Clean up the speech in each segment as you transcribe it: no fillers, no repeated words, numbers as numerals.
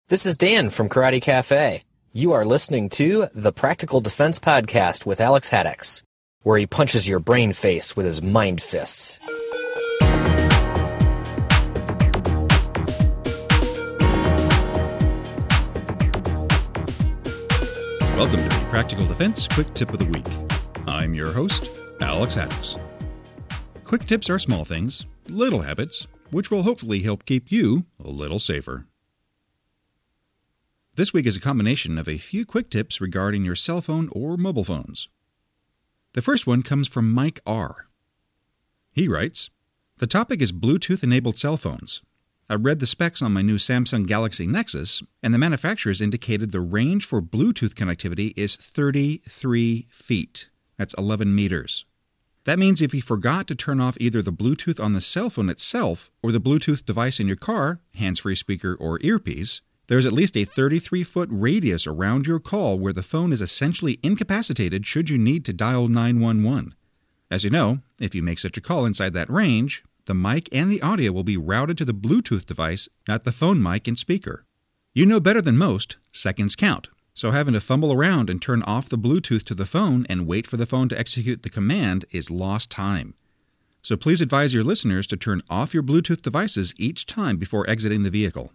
This is Dan from Karate Cafe. You are listening to the Practical Defense Podcast with Alex Haddix, where he punches your brain face with his mind fists. Welcome to the Practical Defense Quick Tip of the Week. I'm your host, Alex Haddix. Quick tips are small things, little habits, which will hopefully help keep you a little safer. This week is a combination of a few quick tips regarding your cell phone or mobile phones. The first one comes from Mike R. He writes, "The topic is Bluetooth-enabled cell phones. I read the specs on my new Samsung Galaxy Nexus, and the manufacturers indicated the range for Bluetooth connectivity is 33 feet. That's 11 meters. That means if you forgot to turn off either the Bluetooth on the cell phone itself or the Bluetooth device in your car, hands-free speaker or earpiece, there's at least a 33-foot radius around your call where the phone is essentially incapacitated should you need to dial 911. As you know, if you make such a call inside that range, the mic and the audio will be routed to the Bluetooth device, not the phone mic and speaker. You know better than most, seconds count, so having to fumble around and turn off the Bluetooth to the phone and wait for the phone to execute the command is lost time. So please advise your listeners to turn off your Bluetooth devices each time before exiting the vehicle."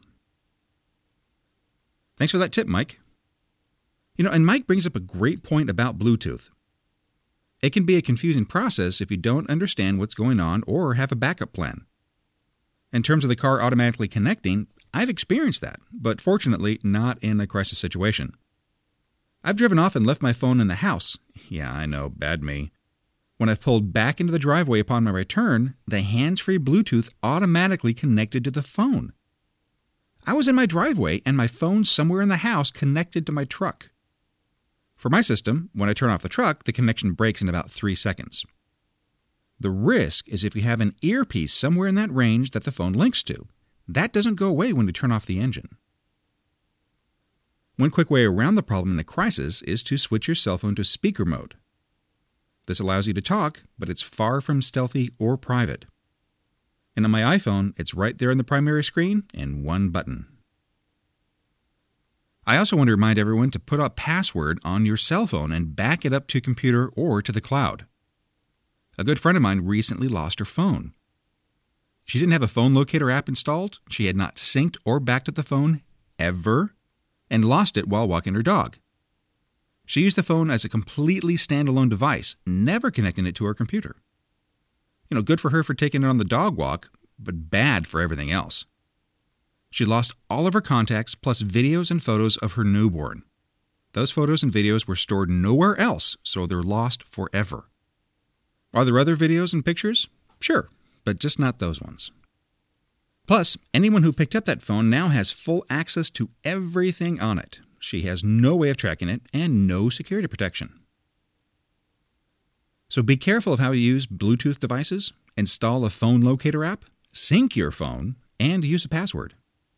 Thanks for that tip, Mike. And Mike brings up a great point about Bluetooth. It can be a confusing process if you don't understand what's going on or have a backup plan. In terms of the car automatically connecting, I've experienced that, but fortunately not in a crisis situation. I've driven off and left my phone in the house. Yeah, I know, bad me. When I've pulled back into the driveway upon my return, the hands-free Bluetooth automatically connected to the phone. I was in my driveway and my phone somewhere in the house connected to my truck. For my system, when I turn off the truck, the connection breaks in about 3 seconds. The risk is if you have an earpiece somewhere in that range that the phone links to. That doesn't go away when you turn off the engine. One quick way around the problem in a crisis is to switch your cell phone to speaker mode. This allows you to talk, but it's far from stealthy or private. And on my iPhone, it's right there on the primary screen in one button. I also want to remind everyone to put a password on your cell phone and back it up to a computer or to the cloud. A good friend of mine recently lost her phone. She didn't have a phone locator app installed, she had not synced or backed up the phone ever, and lost it while walking her dog. She used the phone as a completely standalone device, never connecting it to her computer. Good for her for taking it on the dog walk, but bad for everything else. She lost all of her contacts plus videos and photos of her newborn. Those photos and videos were stored nowhere else, so they're lost forever. Are there other videos and pictures? Sure, but just not those ones. Plus, anyone who picked up that phone now has full access to everything on it. She has no way of tracking it and no security protection. So be careful of how you use Bluetooth devices, install a phone locator app, sync your phone, and use a password.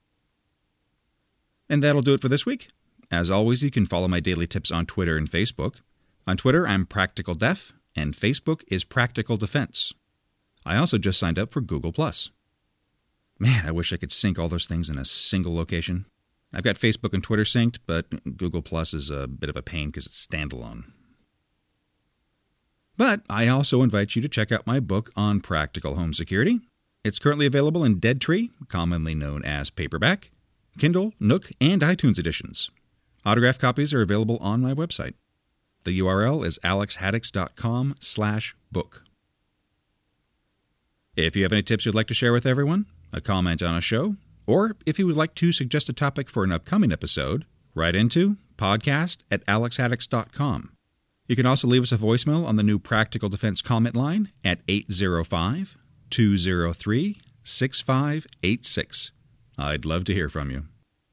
And that'll do it for this week. As always, you can follow my daily tips on Twitter and Facebook. On Twitter, I'm Practical Def, and Facebook is Practical Defense. I also just signed up for Google+. Man, I wish I could sync all those things in a single location. I've got Facebook and Twitter synced, but Google+ is a bit of a pain because it's standalone. But I also invite you to check out my book on practical home security. It's currently available in Dead Tree, commonly known as paperback, Kindle, Nook, and iTunes editions. Autographed copies are available on my website. The URL is alexhaddix.com/book. If you have any tips you'd like to share with everyone, a comment on a show, or if you would like to suggest a topic for an upcoming episode, write into podcast@alexhaddix.com. You can also leave us a voicemail on the new Practical Defense comment line at 805-203-6586. I'd love to hear from you.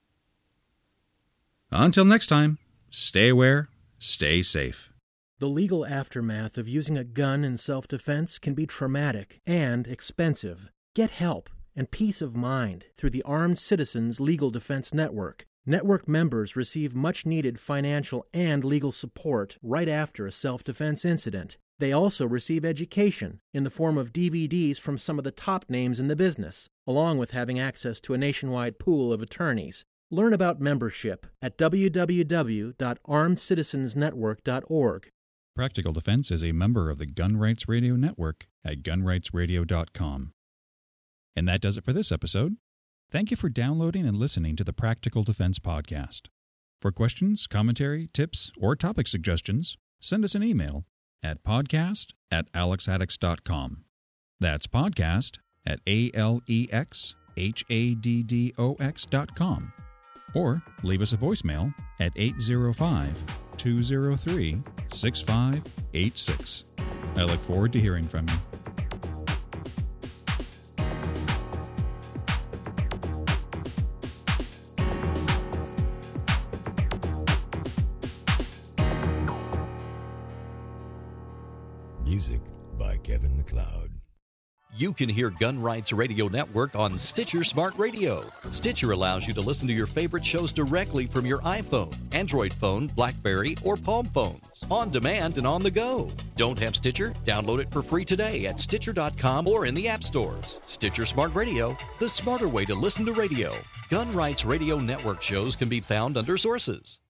Until next time, stay aware, stay safe. The legal aftermath of using a gun in self-defense can be traumatic and expensive. Get help and peace of mind through the Armed Citizens Legal Defense Network. Network members receive much-needed financial and legal support right after a self-defense incident. They also receive education in the form of DVDs from some of the top names in the business, along with having access to a nationwide pool of attorneys. Learn about membership at www.armedcitizensnetwork.org. Practical Defense is a member of the Gun Rights Radio Network at gunrightsradio.com. And that does it for this episode. Thank you for downloading and listening to the Practical Defense Podcast. For questions, commentary, tips, or topic suggestions, send us an email at podcast@alexhaddix.com. That's podcast@alexhadddox.com. Or leave us a voicemail at 805-203-6586. I look forward to hearing from you. Music by Kevin MacLeod. You can hear Gun Rights Radio Network on Stitcher Smart Radio. Stitcher allows you to listen to your favorite shows directly from your iPhone, Android phone, BlackBerry, or Palm phones, on demand and on the go. Don't have Stitcher? Download it for free today at Stitcher.com or in the app stores. Stitcher Smart Radio, the smarter way to listen to radio. Gun Rights Radio Network shows can be found under Sources.